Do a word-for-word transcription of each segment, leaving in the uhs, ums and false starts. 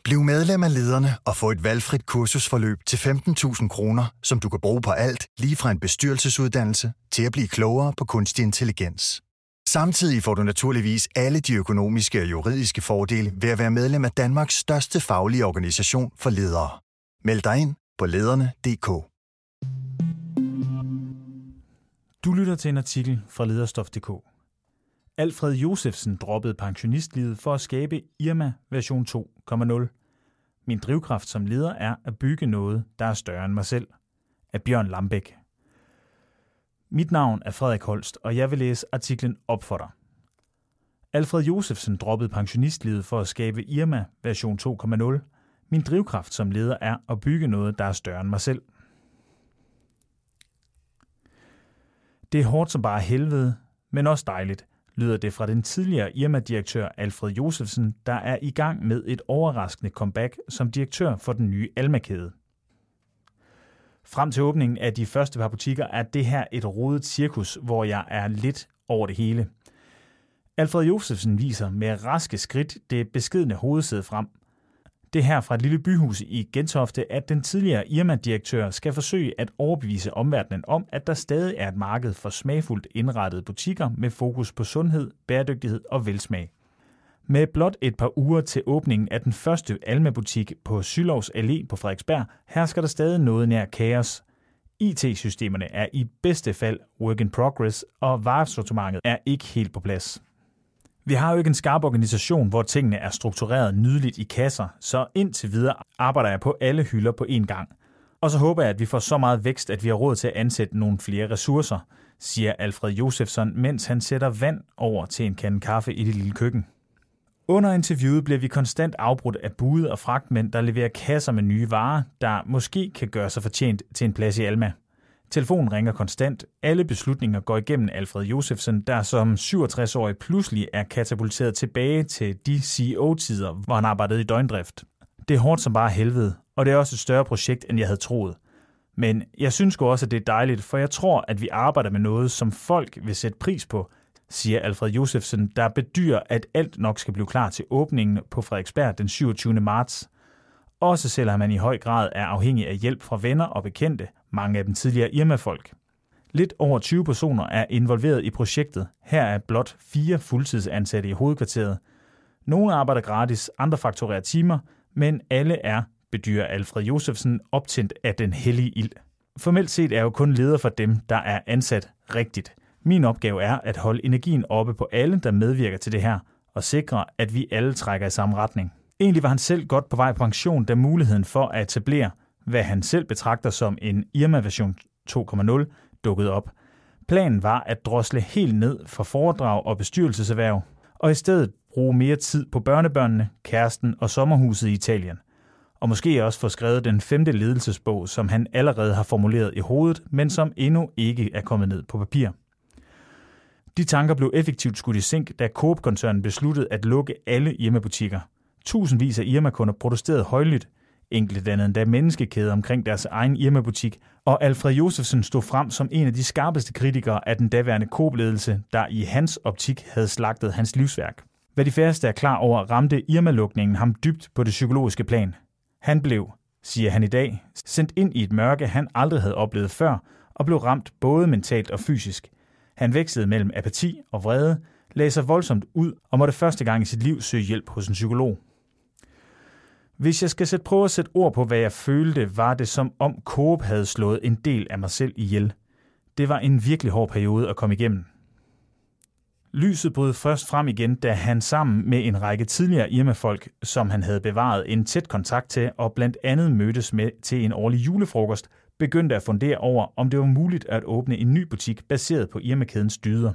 Bliv medlem af Lederne og få et valgfrit kursusforløb til femten tusind kroner, som du kan bruge på alt, lige fra en bestyrelsesuddannelse til at blive klogere på kunstig intelligens. Samtidig får du naturligvis alle de økonomiske og juridiske fordele ved at være medlem af Danmarks største faglige organisation for ledere. Meld dig ind på lederne punktum d k. Du lytter til en artikel fra lederstof punktum d k. Alfred Josefsen droppede pensionistlivet for at skabe Irma version to punkt nul. Min drivkraft som leder er at bygge noget, der er større end mig selv. Af Bjørn Lambæk. Mit navn er Frederik Holst, og jeg vil læse artiklen op for dig. Alfred Josefsen droppede pensionistlivet for at skabe Irma version to punkt nul. Min drivkraft som leder er at bygge noget, der er større end mig selv. Det er hårdt som bare helvede, men også dejligt, lyder det fra den tidligere Irma-direktør Alfred Josefsen, der er i gang med et overraskende comeback som direktør for den nye Alma-kæde. Frem til åbningen af de første par butikker er det her et rodet cirkus, hvor jeg er lidt over det hele. Alfred Josefsen viser med raske skridt det beskedne hovedsæde frem. Det her fra et lille byhus i Gentofte, at den tidligere Irma-direktør skal forsøge at overbevise omverdenen om, at der stadig er et marked for smagfuldt indrettede butikker med fokus på sundhed, bæredygtighed og velsmag. Med blot et par uger til åbningen af den første Alma-butik på Sylovs Allé på Frederiksberg, hersker der stadig noget nær kaos. I T-systemerne er i bedste fald work in progress, og varesortimentet er ikke helt på plads. Vi har jo ikke en skarp organisation, hvor tingene er struktureret nydeligt i kasser, så indtil videre arbejder jeg på alle hylder på én gang. Og så håber jeg, at vi får så meget vækst, at vi har råd til at ansætte nogle flere ressourcer, siger Alfred Josefsen, mens han sætter vand over til en kande kaffe i det lille køkken. Under interviewet bliver vi konstant afbrudt af bude- og fragtmænd, der leverer kasser med nye varer, der måske kan gøre sig fortjent til en plads i Alma. Telefonen ringer konstant. Alle beslutninger går igennem Alfred Josefsen, der som syvogtres-årig pludselig er katapulteret tilbage til de C E O-tider, hvor han arbejdede i døgndrift. Det er hårdt som bare helvede, og det er også et større projekt, end jeg havde troet. Men jeg synes sgu også, at det er dejligt, for jeg tror, at vi arbejder med noget, som folk vil sætte pris på, siger Alfred Josefsen, der bedyrer, at alt nok skal blive klar til åbningen på Frederiksberg den syvogtyvende marts. Også selvom man i høj grad er afhængig af hjælp fra venner og bekendte, mange af dem tidligere Irma-folk. Lidt over tyve personer er involveret i projektet. Her er blot fire fuldtidsansatte i hovedkvarteret. Nogle arbejder gratis, andre fakturerer timer, men alle er, bedyrer Alfred Josefsen, optændt af den hellige ild. Formelt set er jeg jo kun leder for dem, der er ansat rigtigt. Min opgave er at holde energien oppe på alle, der medvirker til det her, og sikre, at vi alle trækker i samme retning. Egentlig var han selv godt på vej på pension, da muligheden for at etablere, hvad han selv betragter som en Irma version to punkt nul, dukkede op. Planen var at drosle helt ned for foredrag og bestyrelseserhverv, og i stedet bruge mere tid på børnebørnene, kæresten og sommerhuset i Italien. Og måske også få skrevet den femte ledelsesbog, som han allerede har formuleret i hovedet, men som endnu ikke er kommet ned på papir. De tanker blev effektivt skudt i sænk, da Coop-koncernen besluttede at lukke alle Irma-butikker. Tusindvis af Irma-kunder protesterede højlydt, enkelte dannede endda menneskekæder omkring deres egen Irma-butik, og Alfred Josefsen stod frem som en af de skarpeste kritikere af den daværende Coop-ledelse, der i hans optik havde slagtet hans livsværk. Hvad de færreste er klar over, ramte Irma-lukningen ham dybt på det psykologiske plan. Han blev, siger han i dag, sendt ind i et mørke, han aldrig havde oplevet før, og blev ramt både mentalt og fysisk. Han vekslede mellem apati og vrede, lagde sig voldsomt ud og måtte første gang i sit liv søge hjælp hos en psykolog. Hvis jeg skal sætte, prøve at sætte ord på, hvad jeg følte, var det som om Coop havde slået en del af mig selv ihjel. Det var en virkelig hård periode at komme igennem. Lyset brød først frem igen, da han sammen med en række tidligere Irma-folk, som han havde bevaret en tæt kontakt til og blandt andet mødtes med til en årlig julefrokost, begyndte at fundere over, om det var muligt at åbne en ny butik baseret på Irma-kædens dyder.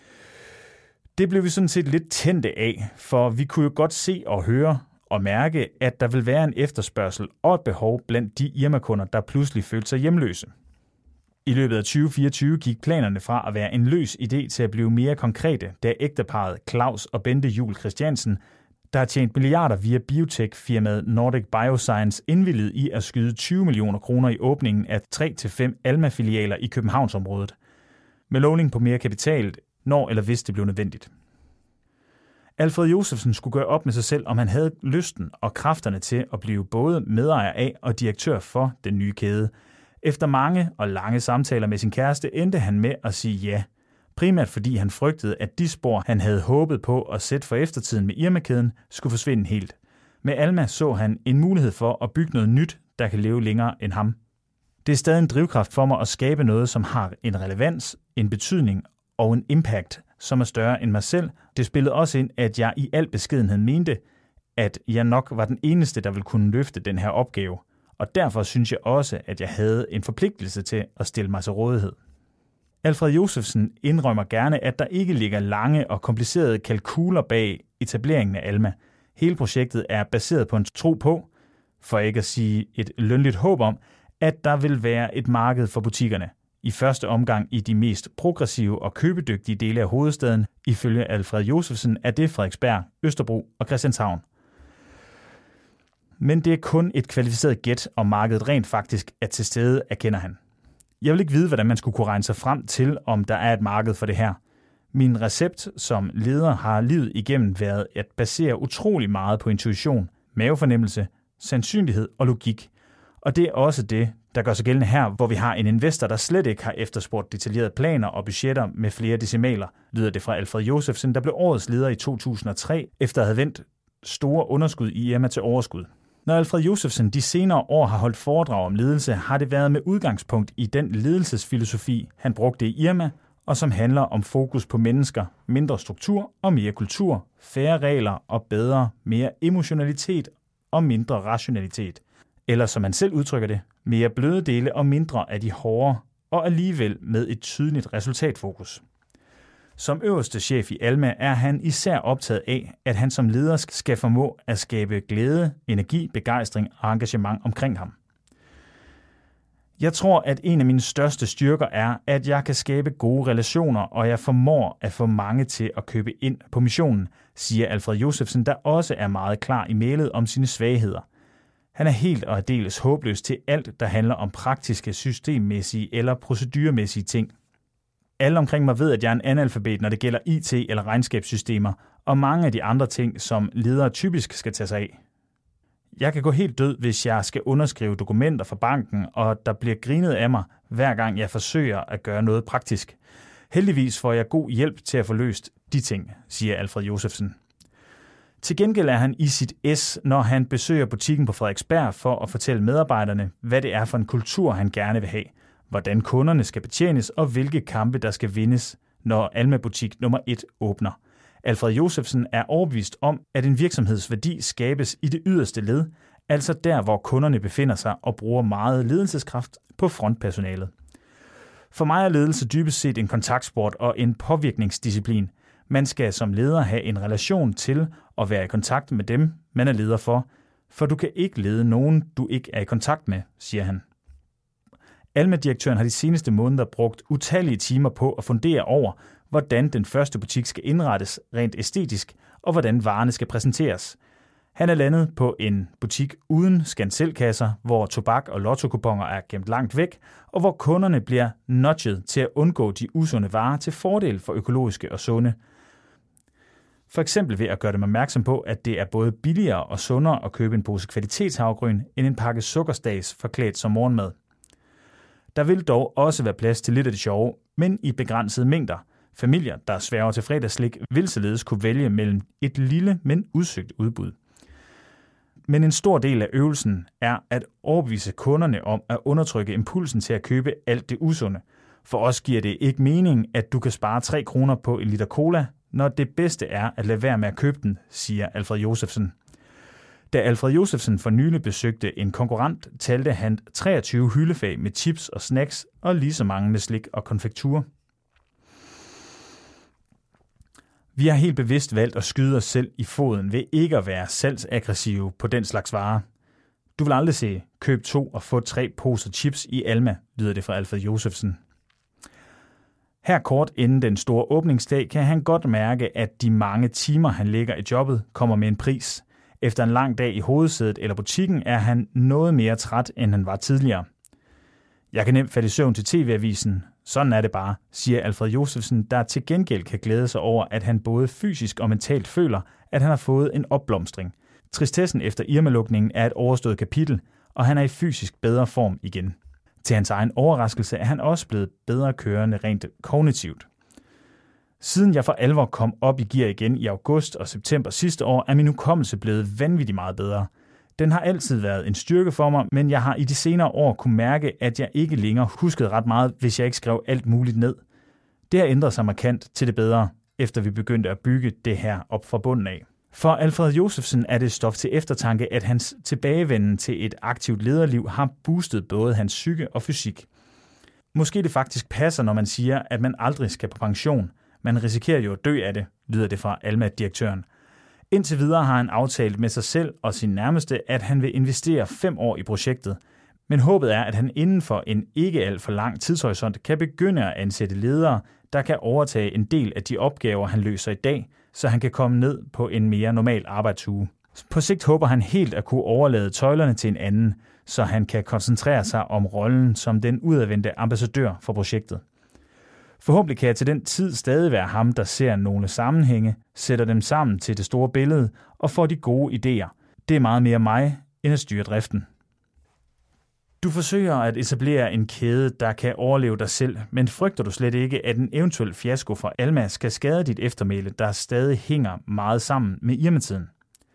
Det blev vi sådan set lidt tændte af, for vi kunne jo godt se og høre og mærke, at der vil være en efterspørgsel og et behov blandt de Irma-kunder, der pludselig følte sig hjemløse. I løbet af tyve fireogtyve gik planerne fra at være en løs idé til at blive mere konkrete, da ægteparret Claus og Bente Juhl Christiansen, der har tjent milliarder via biotech-firmaet Nordic Bioscience, indvilligede i at skyde tyve millioner kroner i åbningen af tre til fem Alma-filialer i Københavnsområdet, med lovning på mere kapital, når eller hvis det blev nødvendigt. Alfred Josefsen skulle gøre op med sig selv, om han havde lysten og kræfterne til at blive både medejer af og direktør for den nye kæde. Efter mange og lange samtaler med sin kæreste endte han med at sige ja. Primært fordi han frygtede, at de spor, han havde håbet på at sætte for eftertiden med Irma-kæden, skulle forsvinde helt. Med Alma så han en mulighed for at bygge noget nyt, der kan leve længere end ham. Det er stadig en drivkraft for mig at skabe noget, som har en relevans, en betydning og en impact, som er større end mig selv. Det spillede også ind, at jeg i al beskedenhed mente, at jeg nok var den eneste, der ville kunne løfte den her opgave. Og derfor synes jeg også, at jeg havde en forpligtelse til at stille mig til rådighed. Alfred Josefsen indrømmer gerne, at der ikke ligger lange og komplicerede kalkuler bag etableringen af Alma. Hele projektet er baseret på en tro på, for ikke at sige et lønligt håb om, at der vil være et marked for butikkerne. I første omgang i de mest progressive og købedygtige dele af hovedstaden. Ifølge Alfred Josefsen er det Frederiksberg, Østerbro og Christianshavn. Men det er kun et kvalificeret gæt, om markedet rent faktisk er til stede, erkender han. Jeg vil ikke vide, hvordan man skulle kunne regne sig frem til, om der er et marked for det her. Min recept som leder har livet igennem været at basere utrolig meget på intuition, mavefornemmelse, sandsynlighed og logik. Og det er også det, der gør sig gældende her, hvor vi har en investor, der slet ikke har efterspurgt detaljerede planer og budgetter med flere decimaler, lyder det fra Alfred Josefsen, der blev årets leder i to tusind og tre, efter at have vendt store underskud i Irma til overskud. Når Alfred Josefsen de senere år har holdt foredrag om ledelse, har det været med udgangspunkt i den ledelsesfilosofi, han brugte i Irma, og som handler om fokus på mennesker, mindre struktur og mere kultur, færre regler og bedre, mere emotionalitet og mindre rationalitet. Eller som han selv udtrykker det, mere bløde dele og mindre af de hårde, og alligevel med et tydeligt resultatfokus. Som øverste chef i Alma er han især optaget af, at han som leder skal formå at skabe glæde, energi, begejstring og engagement omkring ham. Jeg tror, at en af mine største styrker er, at jeg kan skabe gode relationer, og jeg formår at få mange til at købe ind på missionen, siger Alfred Josefsen, der også er meget klar i mailet om sine svagheder. Han er helt og aldeles håbløs til alt, der handler om praktiske, systemmæssige eller proceduremæssige ting. Alle omkring mig ved, at jeg er en analfabet, når det gælder I T eller regnskabssystemer, og mange af de andre ting, som ledere typisk skal tage sig af. Jeg kan gå helt død, hvis jeg skal underskrive dokumenter fra banken, og der bliver grinet af mig, hver gang jeg forsøger at gøre noget praktisk. Heldigvis får jeg god hjælp til at få løst de ting, siger Alfred Josefsen. Til gengæld er han i sit S, når han besøger butikken på Frederiksberg for at fortælle medarbejderne, hvad det er for en kultur, han gerne vil have, hvordan kunderne skal betjenes og hvilke kampe, der skal vindes, når Alma-butik nummer et åbner. Alfred Josefsen er overbevist om, at en virksomhedsværdi skabes i det yderste led, altså der, hvor kunderne befinder sig og bruger meget ledelseskraft på frontpersonalet. For mig er ledelse dybest set en kontaktsport og en påvirkningsdisciplin. Man skal som leder have en relation til at være i kontakt med dem, man er leder for, for du kan ikke lede nogen, du ikke er i kontakt med, siger han. Alma-direktøren har de seneste måneder brugt utallige timer på at fundere over, hvordan den første butik skal indrettes rent æstetisk, og hvordan varerne skal præsenteres. Han er landet på en butik uden scan-selv-kasser, hvor tobak og lotto-kuponer er gemt langt væk, og hvor kunderne bliver nudget til at undgå de usunde varer til fordel for økologiske og sunde. For eksempel ved at gøre dem opmærksom på, at det er både billigere og sundere at købe en pose kvalitetshavregryn end en pakke sukkerstads forklædt som morgenmad. Der vil dog også være plads til lidt af det sjove, men i begrænsede mængder. Familier, der sværger til fredagsslik, vil således kunne vælge mellem et lille, men udsøgt udbud. Men en stor del af øvelsen er at overbevise kunderne om at undertrykke impulsen til at købe alt det usunde. For os giver det ikke mening, at du kan spare tre kroner på en liter cola, når det bedste er at lade være med at købe den, siger Alfred Josefsen. Da Alfred Josefsen for nylig besøgte en konkurrent, talte han treogtyve hyldefag med chips og snacks og lige så mange med slik og konfektur. Vi har helt bevidst valgt at skyde os selv i foden ved ikke at være salgsaggressive på den slags varer. Du vil aldrig se køb to og få tre poser chips i Alma, lyder det fra Alfred Josefsen. Her kort inden den store åbningsdag kan han godt mærke, at de mange timer, han lægger i jobbet, kommer med en pris. Efter en lang dag i hovedsædet eller butikken er han noget mere træt, end han var tidligere. Jeg kan nemt falde i søvn til T V-avisen, Sådan er det bare, siger Alfred Josefsen, der til gengæld kan glæde sig over, at han både fysisk og mentalt føler, at han har fået en opblomstring. Tristessen efter Irma-lukningen er et overstået kapitel, og han er i fysisk bedre form igen. Til hans egen overraskelse er han også blevet bedre kørende rent kognitivt. Siden jeg for alvor kom op i gear igen i august og september sidste år, er min hukommelse blevet vanvittigt meget bedre. Den har altid været en styrke for mig, men jeg har i de senere år kunne mærke, at jeg ikke længere huskede ret meget, hvis jeg ikke skrev alt muligt ned. Det har ændret sig markant til det bedre, efter vi begyndte at bygge det her op fra bunden af. For Alfred Josefsen er det stof til eftertanke, at hans tilbagevenden til et aktivt lederliv har boostet både hans psyke og fysik. Måske det faktisk passer, når man siger, at man aldrig skal på pension. Man risikerer jo at dø af det, lyder det fra Alma-direktøren. Indtil videre har han aftalt med sig selv og sin nærmeste, at han vil investere fem år i projektet. Men håbet er, at han inden for en ikke alt for lang tidshorisont kan begynde at ansætte ledere, der kan overtage en del af de opgaver, han løser i dag, så han kan komme ned på en mere normal arbejdsuge. På sigt håber han helt at kunne overlade tøjlerne til en anden, så han kan koncentrere sig om rollen som den udadvendte ambassadør for projektet. Forhåbentlig kan jeg til den tid stadig være ham, der ser nogle sammenhænge, sætter dem sammen til det store billede og får de gode idéer. Det er meget mere mig, end at styre driften. Du forsøger at etablere en kæde, der kan overleve dig selv, men frygter du slet ikke, at en eventuel fiasko fra Alma skal skade dit eftermæle, der stadig hænger meget sammen med Irma-tiden?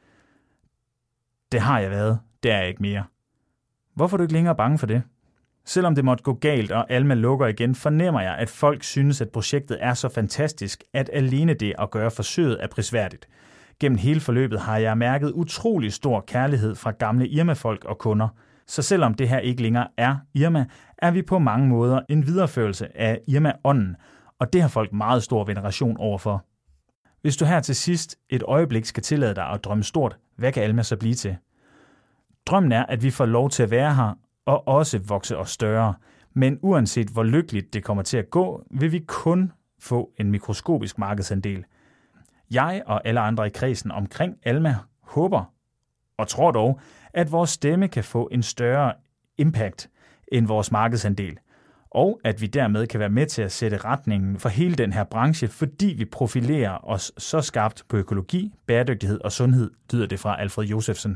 Det har jeg været, det er jeg ikke mere. Hvorfor er du ikke længere bange for det? Selvom det måtte gå galt, og Alma lukker igen, fornemmer jeg, at folk synes, at projektet er så fantastisk, at alene det at gøre forsøget er prisværdigt. Gennem hele forløbet har jeg mærket utrolig stor kærlighed fra gamle Irma-folk og kunder. Så selvom det her ikke længere er Irma, er vi på mange måder en videreførelse af Irma-ånden, og det har folk meget stor veneration overfor. Hvis du her til sidst et øjeblik skal tillade dig at drømme stort, hvad kan Alma så blive til? Drømmen er, at vi får lov til at være her, og også vokse os større. Men uanset hvor lykkeligt det kommer til at gå, vil vi kun få en mikroskopisk markedsandel. Jeg og alle andre i kredsen omkring Alma håber og tror dog, at vores stemme kan få en større impact end vores markedsandel, og at vi dermed kan være med til at sætte retningen for hele den her branche, fordi vi profilerer os så skarpt på økologi, bæredygtighed og sundhed, lyder det fra Alfred Josefsen.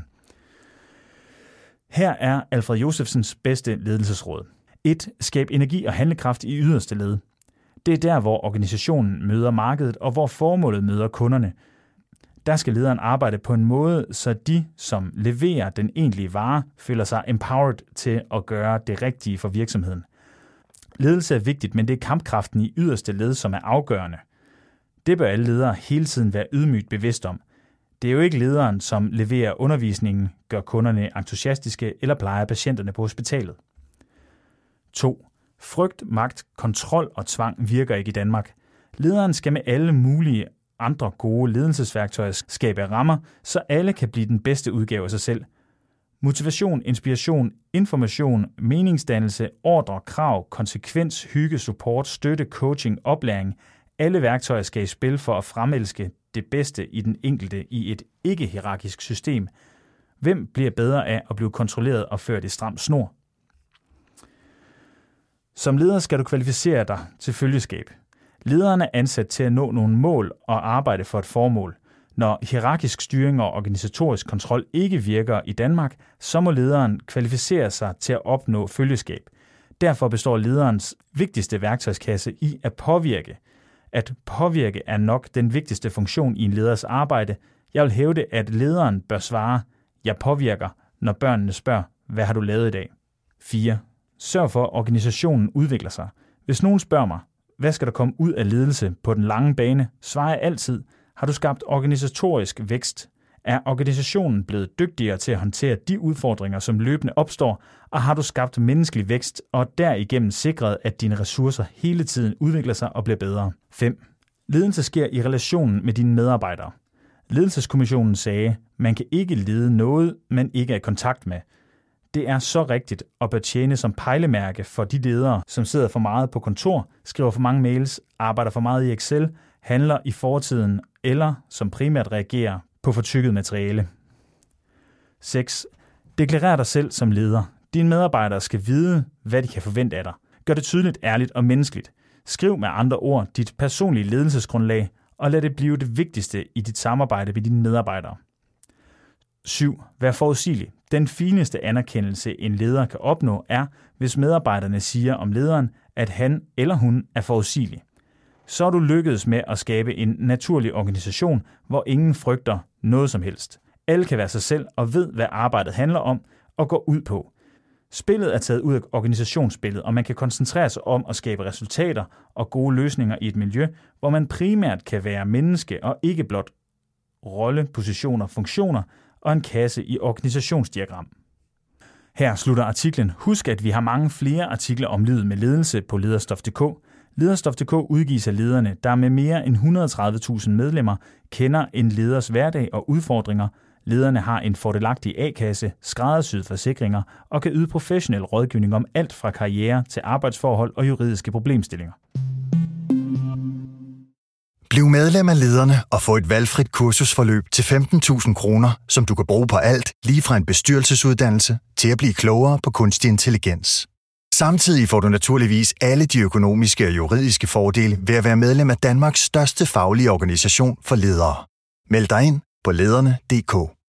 Her er Alfred Josefsens bedste ledelsesråd. et. Skab energi og handlekraft i yderste led. Det er der, hvor organisationen møder markedet, og hvor formålet møder kunderne. Der skal lederen arbejde på en måde, så de, som leverer den egentlige vare, føler sig empowered til at gøre det rigtige for virksomheden. Ledelse er vigtigt, men det er kampkraften i yderste led, som er afgørende. Det bør alle ledere hele tiden være ydmygt bevidst om. Det er jo ikke lederen, som leverer undervisningen, gør kunderne entusiastiske eller plejer patienterne på hospitalet. to. Frygt, magt, kontrol og tvang virker ikke i Danmark. Lederen skal med alle mulige andre gode ledelsesværktøjer skabe rammer, så alle kan blive den bedste udgave af sig selv. Motivation, inspiration, information, meningsdannelse, ordre, krav, konsekvens, hygge, support, støtte, coaching, oplæring. Alle værktøjer skal i spil for at fremelske det bedste i den enkelte i et ikke-hierarkisk system. Hvem bliver bedre af at blive kontrolleret og ført i stram snor? Som leder skal du kvalificere dig til følgeskab. Lederen er ansat til at nå nogle mål og arbejde for et formål. Når hierarkisk styring og organisatorisk kontrol ikke virker i Danmark, så må lederen kvalificere sig til at opnå følgeskab. Derfor består lederens vigtigste værktøjskasse i at påvirke. At påvirke er nok den vigtigste funktion i en leders arbejde. Jeg vil hævde, at lederen bør svare, jeg påvirker, når børnene spørger, hvad har du lavet i dag? fire. Sørg for, at organisationen udvikler sig. Hvis nogen spørger mig, hvad skal der komme ud af ledelse på den lange bane, svarer jeg altid, har du skabt organisatorisk vækst? Er organisationen blevet dygtigere til at håndtere de udfordringer, som løbende opstår, og har du skabt menneskelig vækst og derigennem sikret, at dine ressourcer hele tiden udvikler sig og bliver bedre? fem. Ledelse sker i relationen med dine medarbejdere. Ledelseskommissionen sagde, man kan ikke lede noget, man ikke er i kontakt med. Det er så rigtigt og bør tjene som pejlemærke for de ledere, som sidder for meget på kontor, skriver for mange mails, arbejder for meget i Excel, handler i fortiden eller som primært reagerer på fortykket materiale. seks. Deklarer dig selv som leder. Dine medarbejdere skal vide, hvad de kan forvente af dig. Gør det tydeligt, ærligt og menneskeligt. Skriv med andre ord dit personlige ledelsesgrundlag, og lad det blive det vigtigste i dit samarbejde med dine medarbejdere. syv. Vær forudsigelig. Den fineste anerkendelse, en leder kan opnå, er, hvis medarbejderne siger om lederen, at han eller hun er forudsigelig. Så er du lykkedes med at skabe en naturlig organisation, hvor ingen frygter noget som helst. Alle kan være sig selv og ved, hvad arbejdet handler om og går ud på. Spillet er taget ud af organisationsspillet, og man kan koncentrere sig om at skabe resultater og gode løsninger i et miljø, hvor man primært kan være menneske og ikke blot rolle, positioner, funktioner og en kasse i organisationsdiagram. Her slutter artiklen. Husk, at vi har mange flere artikler om livet med ledelse på lederstof punktum d k. Lederstof punktum d k udgives af lederne, der med mere end et hundrede og tredive tusind medlemmer kender en leders hverdag og udfordringer. Lederne har en fordelagtig A-kasse, skræddersyede forsikringer og kan yde professionel rådgivning om alt fra karriere til arbejdsforhold og juridiske problemstillinger. Bliv medlem af Lederne og få et valgfrit kursusforløb til femten tusind kroner, som du kan bruge på alt, lige fra en bestyrelsesuddannelse til at blive klogere på kunstig intelligens. Samtidig får du naturligvis alle de økonomiske og juridiske fordele ved at være medlem af Danmarks største faglige organisation for ledere. Meld dig ind på lederne punktum d k.